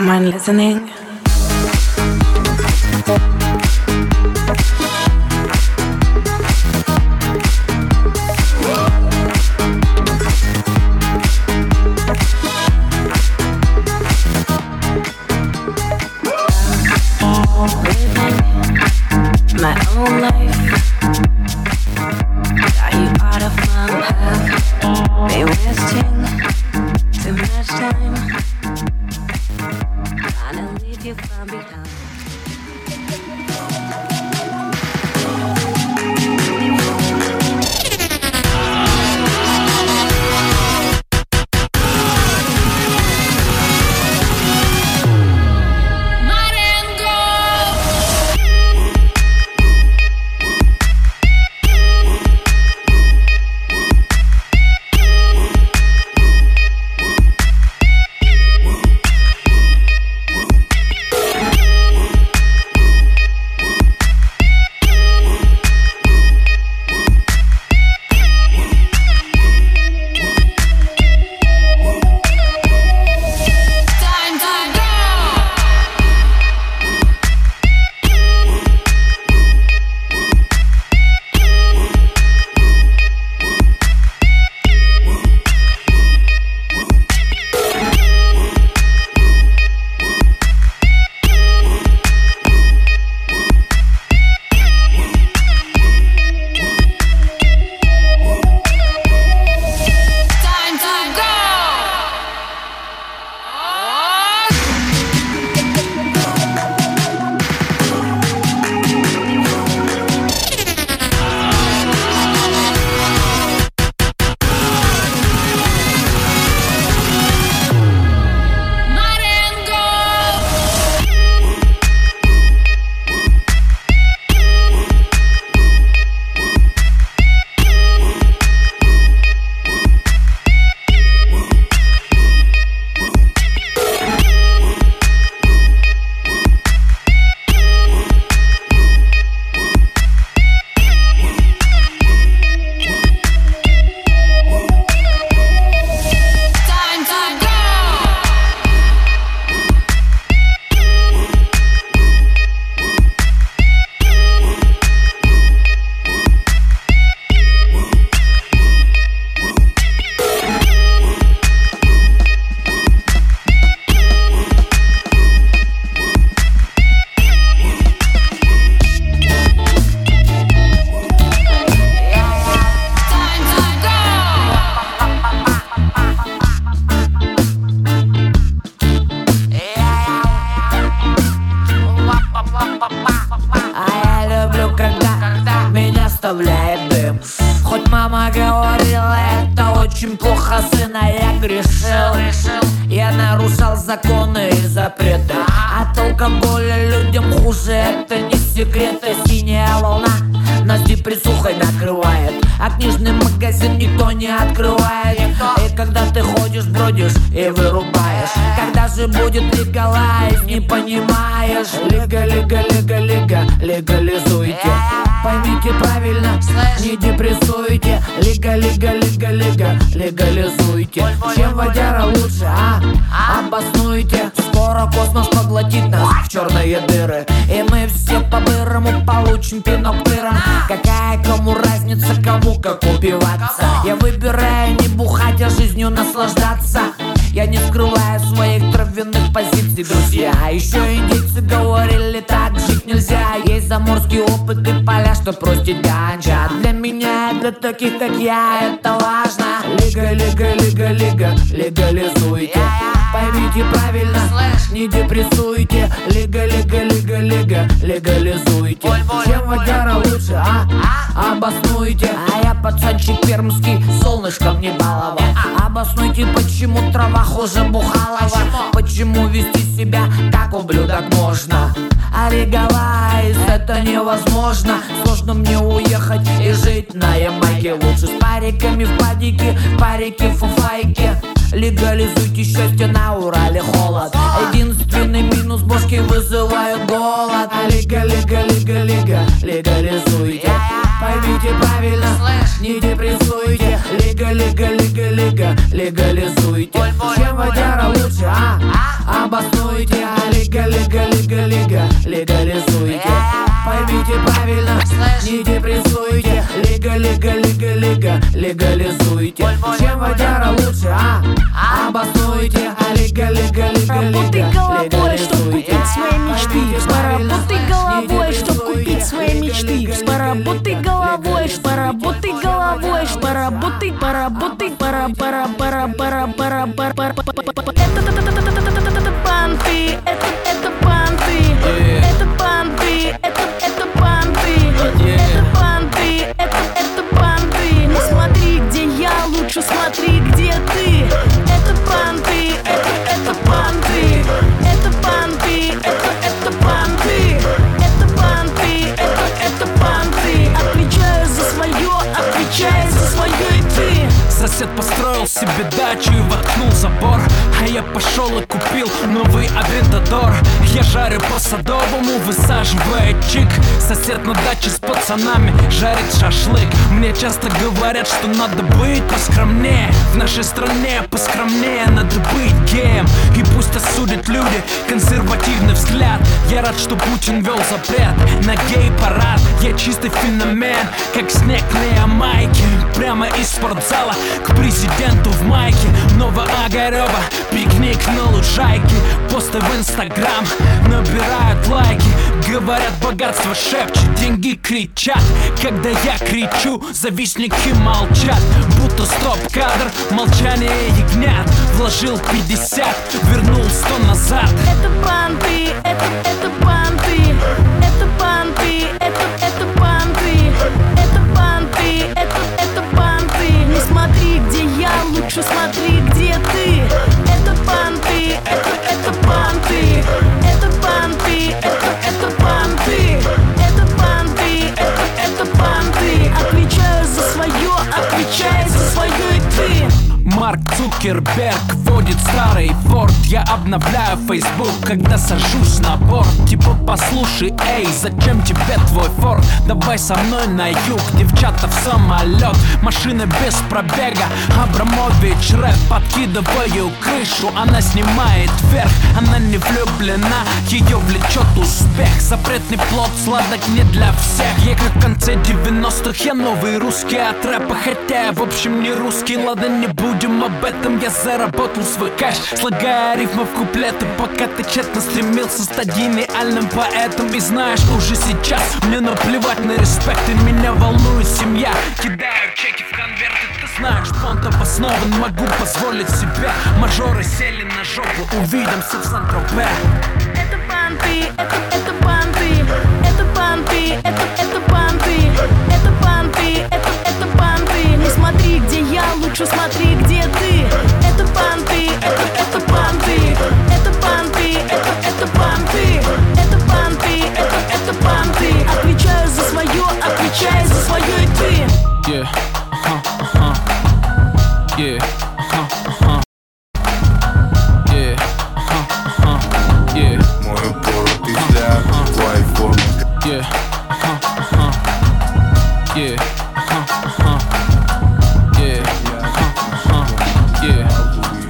mind listening? My own life, are you out of my path? Been wasting too much time, trying to leave you far behind. Дым. Хоть мама говорила, это очень плохо, сына, я грешил. Я нарушал законы и запреты. От алкоголя людям хуже, это не секрет. Синяя волна нас депрессухой накрывает, а книжный магазин никто не открывает. И когда ты ходишь, бродишь и вырубаешь, когда же будет легалайз, не понимаешь. Легализуйте. Поймите правильно, не депрессуйте. Легализуйте. Чем водяра лучше, обоснуйте. Скоро космос поглотит нас в черные дыры, и мы все по-бырому получим пинок тыром. Какая кому разница, кому как убиваться? Я выбираю не бухать, а жизнью наслаждаться. Я не скрываю своих травяных позиций, друзья. Еще индейцы говорили, так жить нельзя. Есть заморский опыт и поля, что простит ганджа. Для меня и для таких, как я, это важно. Легализуйте. Поймите правильно, не депрессуйте. Легализуйте. Чем водяра лучше, обоснуйте. А я пацанчик пермский, солнышком не балован. Обоснуйте, почему трава хуже Бухалова. Почему вести себя как ублюдок можно, а легалайз это невозможно. Сложно мне уехать и жить на Ямайке. Лучше с париками в падике, парики в фуфайке. Легализуйте счастье, на Урале холод. Единственный минус, бошки вызывают голод. Легализуйте. Поймите правильно, не депрессуйте. Легализуйте. Чем водяра лучше, обоснуйте. легализуйте. Чем водяра лучше, обоснуйте. Поработай головой, чтоб купить свои мечты. Поработай головой, чтоб купить свои мечты. Поработай головой, поработай головой, поработай, поработай, пора. Это банты, это банты, это банты, это банты, это банты, это банты. Не смотри, где я, лучше смотри, где ты. Это банты, это банты, это банты, это банты, это банты, это банты. Отвечаю за свое, отвечай за свое и ты. Сосед построил себе дачу и воткнул забор, а я пошел и купил новый Авентадор. Я жарю по-садовому, высаживая чик. Сосед на даче с пацанами жарит шашлык. Мне часто говорят, что надо быть поскромнее. В нашей стране поскромнее надо быть геем. И пусть осудят люди консервативный взгляд. Я рад, что Путин вел запрет на гей-парад. Я чистый феномен, как снег на Ямайке. Прямо из спортзала к президенту в майке. Новоогарева, пикник на лужайке. Посты в Инстаграм набирают лайки. Говорят, богатство шепчет, деньги кричат. Когда я кричу, завистники молчат. Будто стоп-кадр, молчание ягнят. Вложил 50, вернул 100 назад. Это банты, это банты, это банты, это банты, это банты, это банты. Не смотри, где я, лучше смотри, где ты. Это банты, это банты, это банты, это банты, это банты, это банты. Отвечаю за свое, отвечай за свое и ты. Марк Цукерберг водит старый форд. Я обновляю Facebook, когда сажусь на борт. Типа послушай, эй, зачем тебе твой форд? Давай со мной на юг, девчата в самолет. Машина без пробега, Абрамович рэп. Подкидываю крышу, она снимает вверх. Она не влюблена, ее влечет успех. Запретный плод, сладок не для всех. Я как в конце 90-х, я новый русский от рэпа. Хотя я в общем не русский, ладно, не будем об этом. Я заработал свой кэш, слагая рифмы в куплеты, пока ты тщетно стремился стать гениальным поэтом. И знаешь, уже сейчас мне наплевать на респект, и меня волнует семья. Кидаю чеки в конверты, ты знаешь, фонд обоснован, могу позволить себе. Мажоры сели на жопу, увидимся в Сан-Тропе. Это банты, это банты, это банты, это банты, это банты, это банты. Не смотри, где я, лучше смотри, где ты. Это банты, это банты, это банты, это банты, это банты, это банты. Отвечаю за свое, отвечай за свое и ты. Yeah, yeah, yeah, yeah. Мой упоротый взгляд, твои формы. Yeah, yeah, yeah, yeah.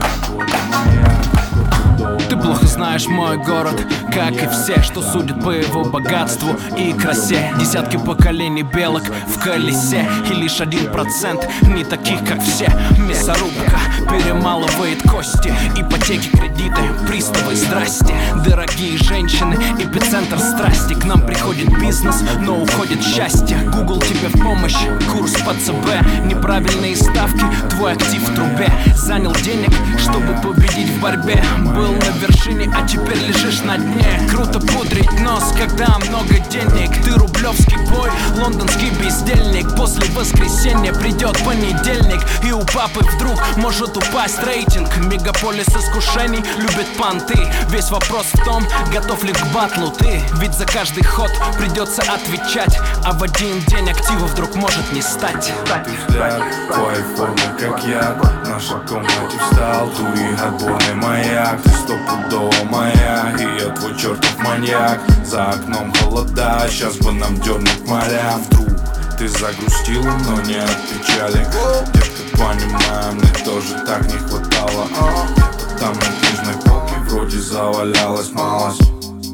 Ты плохо знаешь мой город, как и все, что судят по его богатству и красе. Десятки поколений белок в колесе, и лишь 1% не таких, как все. Мясорубка перемалывает кости, ипотеки, кредиты, приставы, здрасте. Дорогие женщины, эпицентр страсти. К нам приходит бизнес, но уходит счастье. Google тебе в помощь, курс по ЦБ. Неправильные ставки, твой актив в трубе. Занял денег, чтобы победить в борьбе. Был на вершине, а теперь лежишь на дне. Круто пудрить нос, когда много денег. Ты рублевский бой, лондонский бездельник. После воскресенья придет понедельник, и у папы вдруг может упасть рейтинг. Мегаполис искушений любит понты. Весь вопрос в том, готов ли к батлу ты. Ведь за каждый ход придется отвечать, а в один день актива вдруг может не стать. Ты взгляд, твои формы как яд. В нашей комнате встал туи отборный маяк. Ты стопудово моя, и я твой чертов маньяк. За окном холода, сейчас бы нам дернуть моря. Вдруг ты загрустила, но не от печали. Детка, понимаю, мне тоже так не хватало. Где-то там на книжной полке вроде завалялась малость.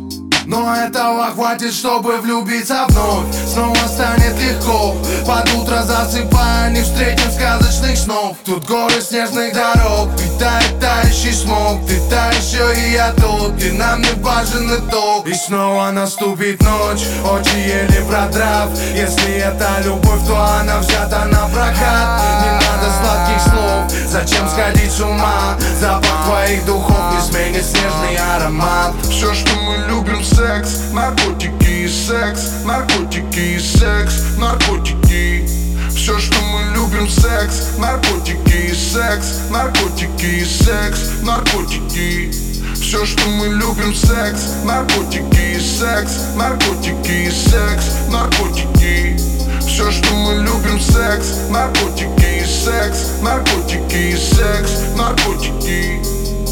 Но этого хватит, чтобы влюбиться вновь. Снова станет легко, под утро засыпая, не встретим сказочных снов. Тут горы снежных дорог, питает тающий смог. Ты та еще и я тот, где нам не важен итог. И снова наступит ночь, очи еле продрав. Если это любовь, то она взята на прокат. Не надо сладких слов, зачем сходить с ума? Запах твоих духов не сменит снежный аромат. Все, что мы любим, секс, наркотики и секс, наркотики и секс, наркотики. Все, что мы любим, секс, наркотики и секс, наркотики и секс, наркотики. Все, что мы любим, секс, наркотики и секс, наркотики и секс, наркотики. Все, что мы любим, секс, наркотики и секс, наркотики и секс, наркотики.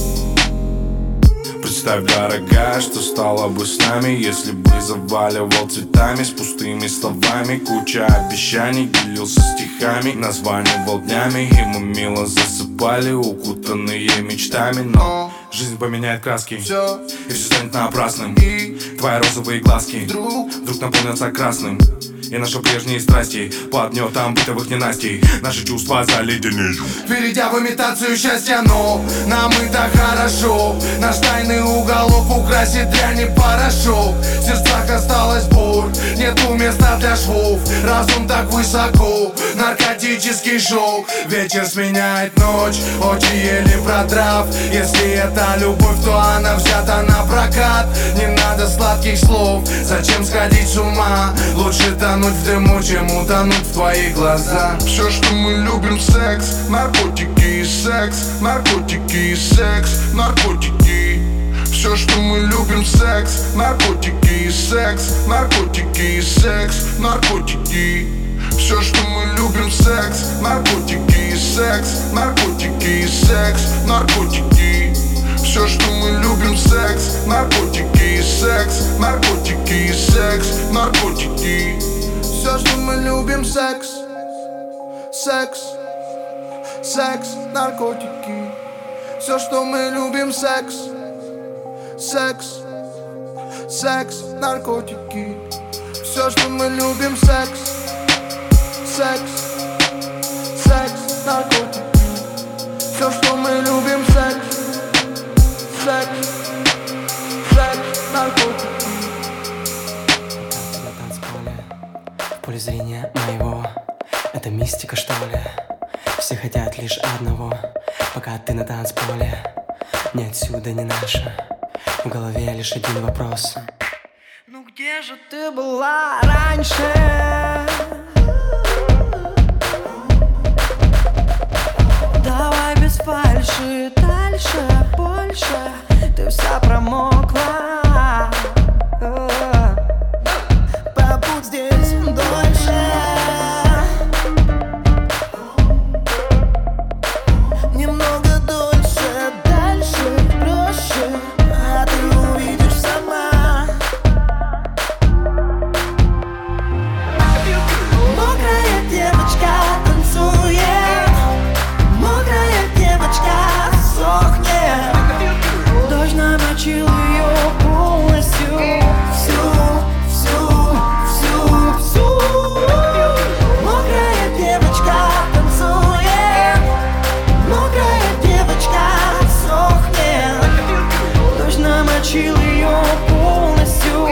Представь, дорогая, что стало бы с нами, если бы заваливал цветами с пустыми словами. Куча обещаний, делился стихами, названивал днями, и мы мило засыпали, укутанные мечтами. Но жизнь поменяет краски, и все станет напрасным. Твои розовые глазки вдруг наполнятся красным. И наши прежние страсти под гнетом бытовых ненастий наши чувства заледенеют. Перейдя в имитацию счастья, но нам и так хорошо. Наш тайный уголок украсит дрянь и порошок. В сердцах осталась боль, нету места для швов. Разум так высоко, наркотический шок. Вечер сменяет ночь, очи еле продрав. Если это любовь, то она взята на прокат. Не надо сладких слов, зачем сходить с ума? Лучше тонуть в дыму, чем утонуть в твоих глазах. Все, что мы любим, секс, наркотики и секс, наркотики и секс, наркотики. Все, что мы любим, секс, наркотики и секс, наркотики и секс, наркотики. Все, что мы любим, секс, наркотики и секс, наркотики и секс, наркотики. Все, что мы любим, секс, наркотики и секс, наркотики и секс, наркотики. Все, что мы любим, секс, секс, секс, наркотики. Все, что мы любим, секс, секс, секс, наркотики. Все, что мы любим, секс, секс, секс, наркотики. Все, что мы любим, секс, секс, секс, наркотики. В поле зрения моего, это мистика, что ли? Все хотят лишь одного, пока ты на танцполе. Ни отсюда, ни наша, в голове лишь один вопрос: ну где же ты была раньше? Давай без фальши, дальше, больше. Ты вся промокла. Побудь здесь дольше. Немного дольше, дальше, проще. А ты увидишь сама. Мокрая девочка танцует, мокрая девочка сохнет. Дождь намочил ее полностью, всю. Мокрая девочка танцует, мокрая девочка сохнет. Дождь намочил ее полностью,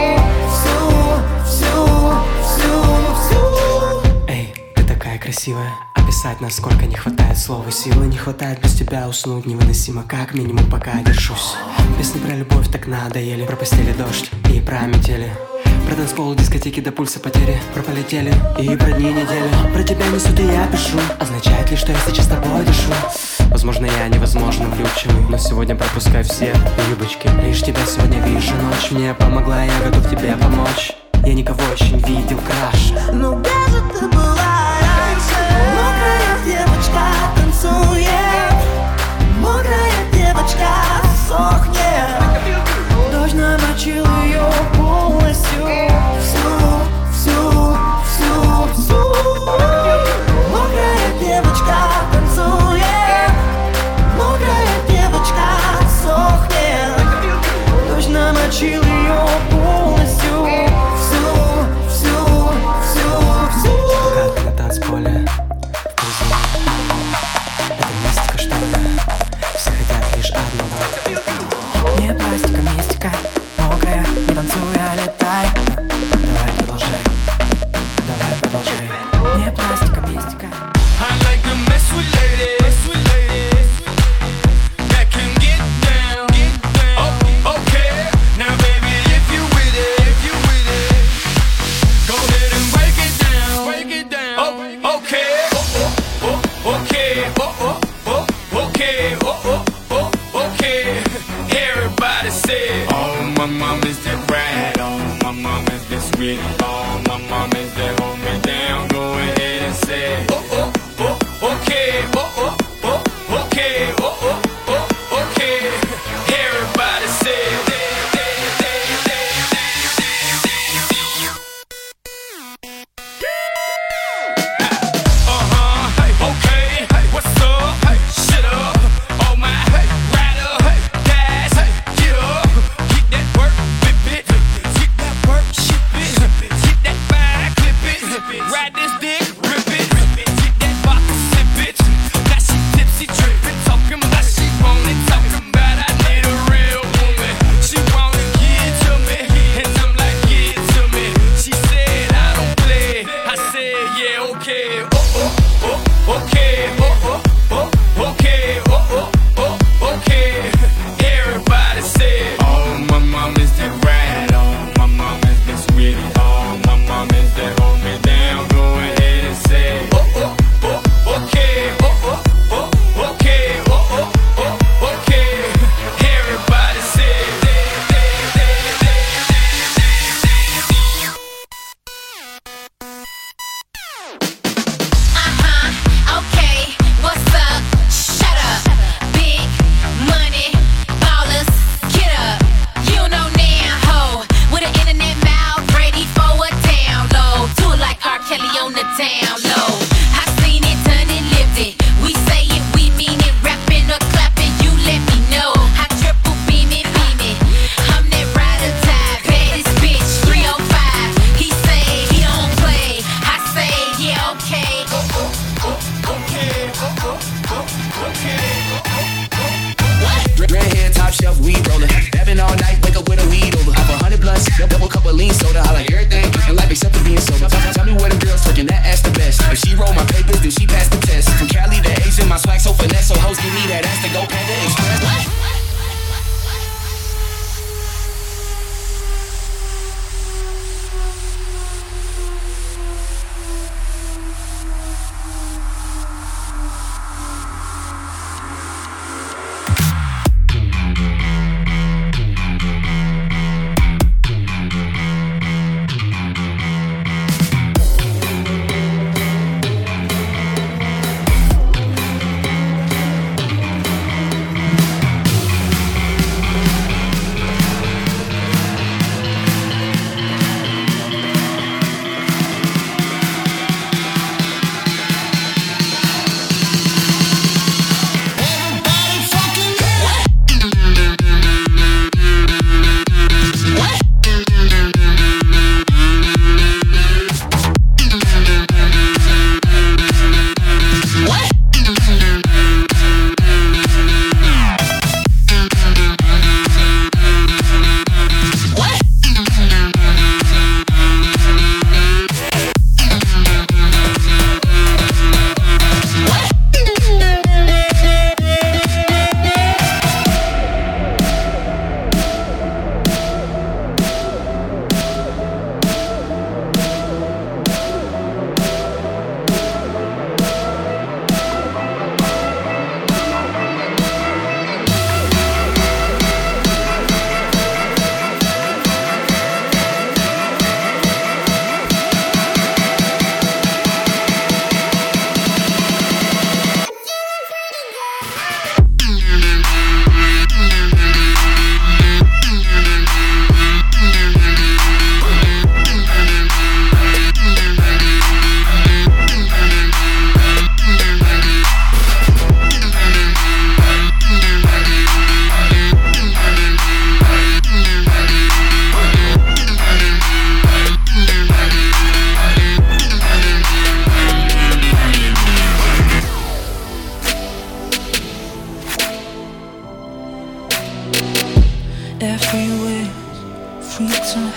всю. Эй, ты такая красивая. Описать, насколько не хватает слов и силы. Не хватает без тебя уснуть невыносимо. Как минимум пока держусь. Песни про любовь так надоели. Про постели дождь и про метели. Про танцпол, дискотеки до пульса потери. Про полетели и про дни недели. Про тебя несут и я пишу. Означает ли, что я сейчас с тобой дышу? Возможно, я невозможно влюбчивый, но сегодня пропускай все юбочки. Лишь тебя сегодня вижу. Ночь мне помогла, я готов тебе помочь. Я никого еще не видел краше. Ну где же ты была раньше? Мокрая девочка танцует, мокрая девочка сохнет. Дождь намочил ее полностью, всю. Мокрая девочка танцует, мокрая девочка сохнет. Дождь намочил ее полностью.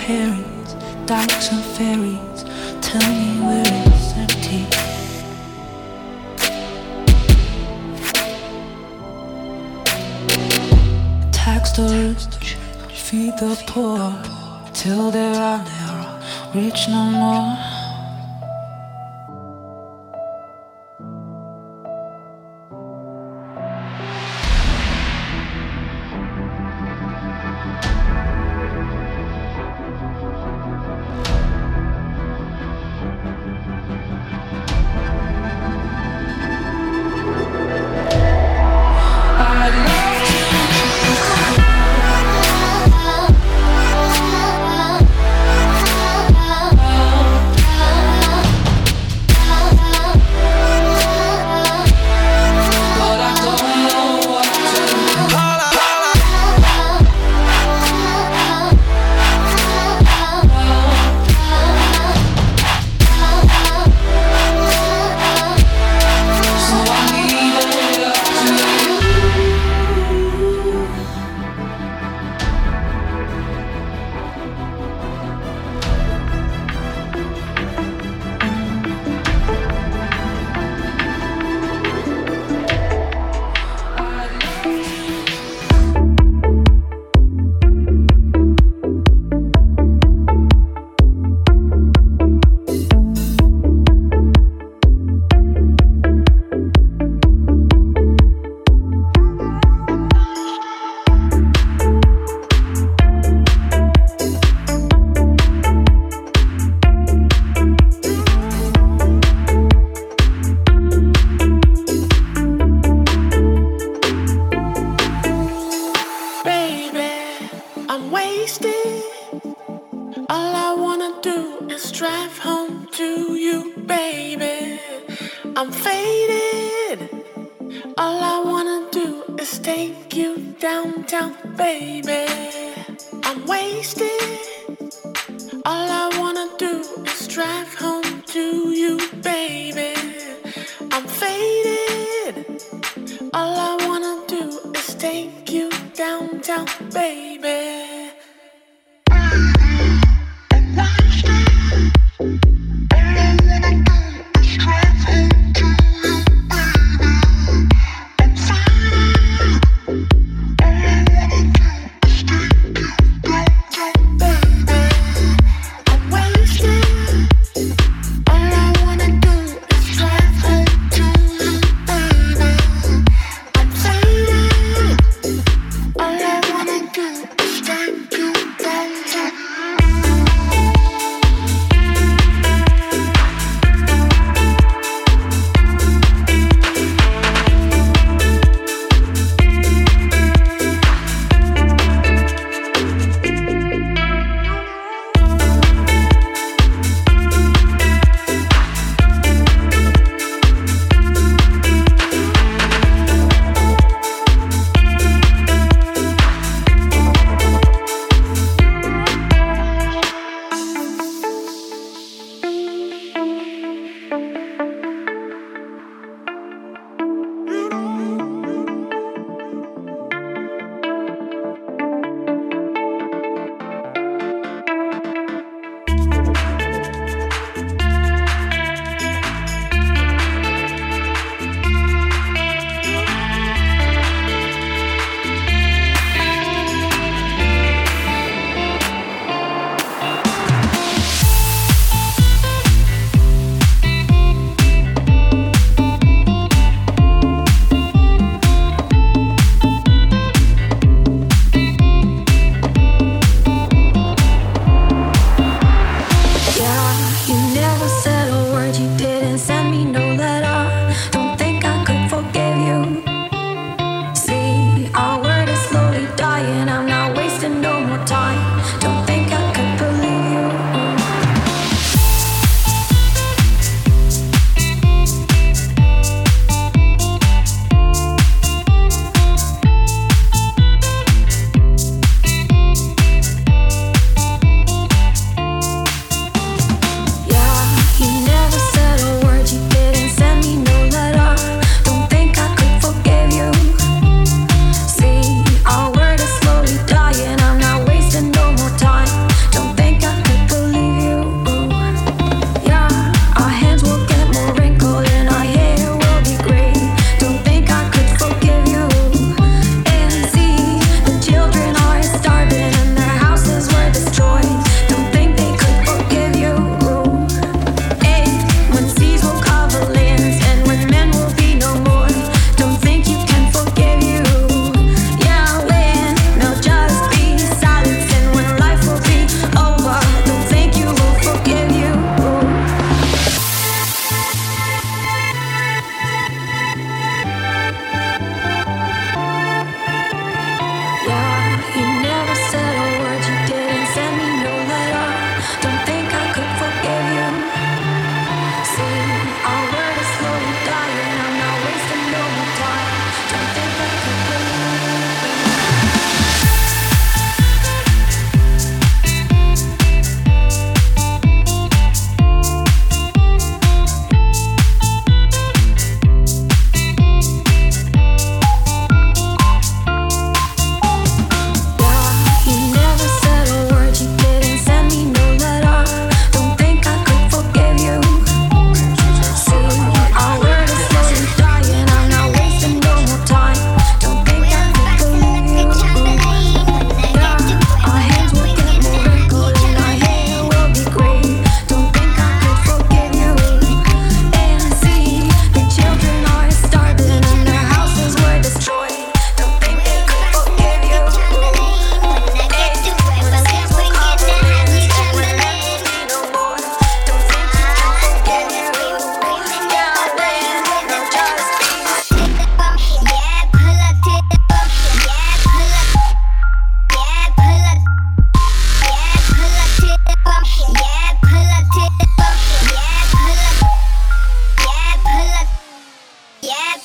Harry's, dykes and ferries. Tell me where it's empty. Tax the rich, feed the poor, till they are never rich no more. All I wanna do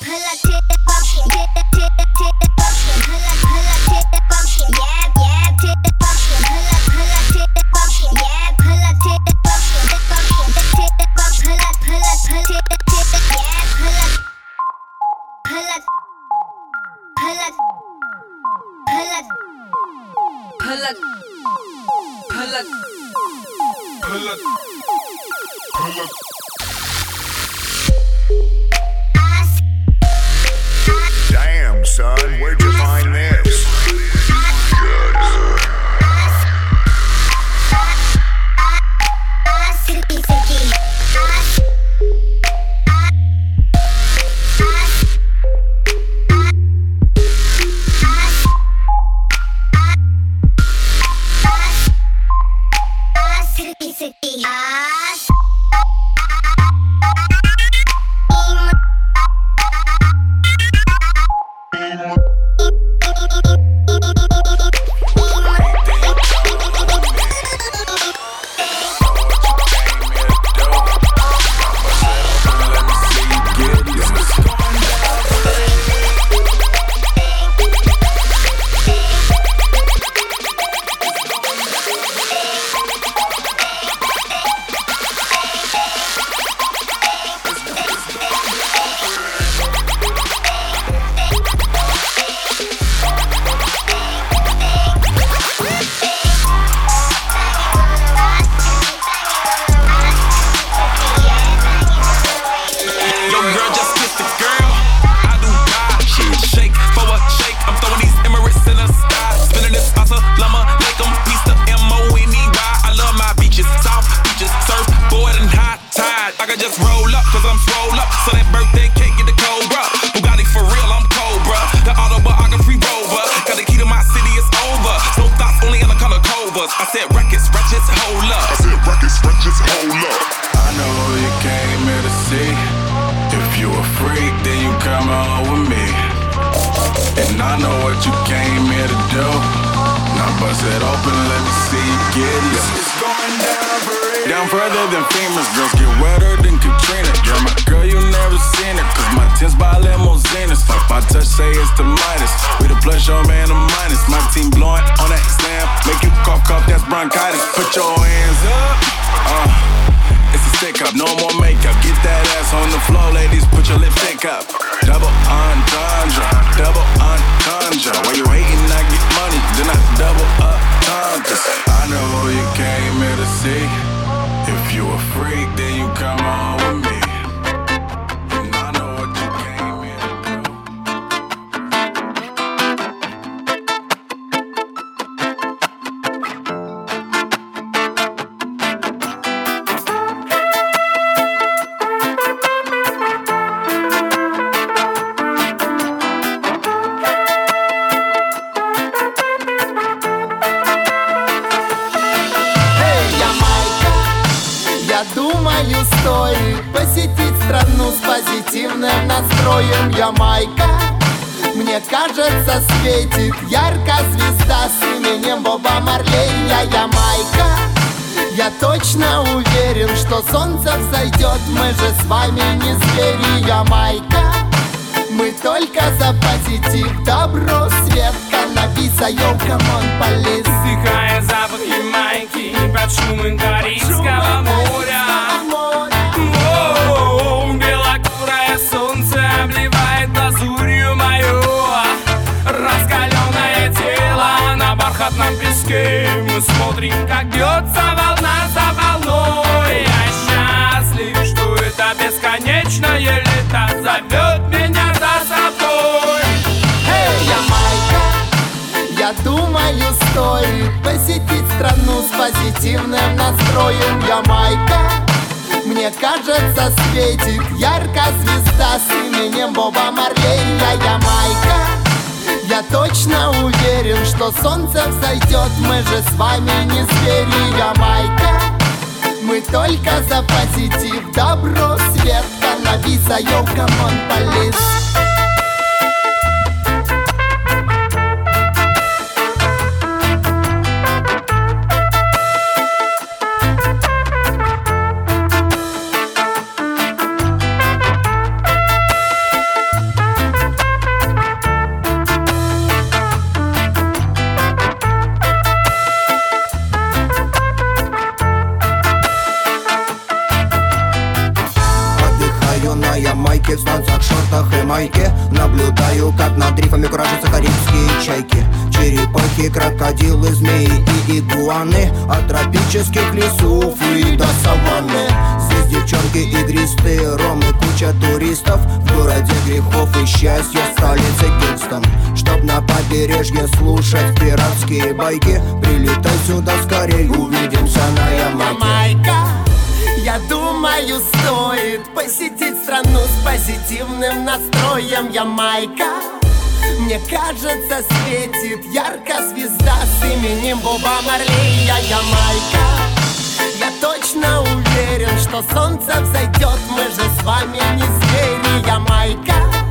Damn, son, where'd you find this? Down further than famous, girls get wetter than Katrina. You're my girl, you never seen it, cause my tins by limousines. Fuck my touch, say it's the Midas. We the plus, your man, the minus. My team blowing on that slam, make you cough, that's bronchitis. Put your hands up, it's a stick up, no more makeup. Get that ass on the floor, ladies, put your lipstick up. Double entendre, double entendre. While you hating, I get money, then I double up tendres. I know who you came here to see. If you a freak, then you come on with me. And I know what you came here to do. Думаю, стоит посетить страну с позитивным настроем. Ямайка, мне кажется, светит ярко звезда с именем Боба Марлей. Я Ямайка, я точно уверен, что солнце взойдет. Мы же с вами не звери. Ямайка, мы только за позитив, добро, свет, каннабис, йоу, камон, полис. Вдыхая запах Ямайки под шумом Карибского моря. Белокурое солнце обливает лазурью мое раскаленное тело на бархатном песке. Мы смотрим, как бьется волна за волной. Я счастлив, что это бесконечное лето зовет меня за собой. Эй, Ямайка, я думаю, стоит посетить страну с позитивным настроем. Ямайка, мне кажется, светит ярко звезда с именем Боба Марлей. Я Ямайка, я точно уверен, что солнце взойдет. Мы же с вами не звери. Ямайка, мы только за позитив, добро, свет, каннабис, йоу, камон, полис. шортах и майке. Наблюдаю, как над рифами куражатся карибские чайки. Черепахи, крокодилы, змеи и игуаны. От тропических лесов и до саванны. Здесь девчонки игристые, ром и куча туристов. В городе грехов и счастья, столице Кингстон. Чтоб на побережье слушать пиратские байки, прилетай сюда скорей, увидимся на Ямайке. Я думаю, стоит посетить страну с позитивным настроем. Ямайка, мне кажется, светит ярко звезда с именем Боба Марли. Ямайка, я точно уверен, что солнце взойдет. Мы же с вами не звери. Ямайка,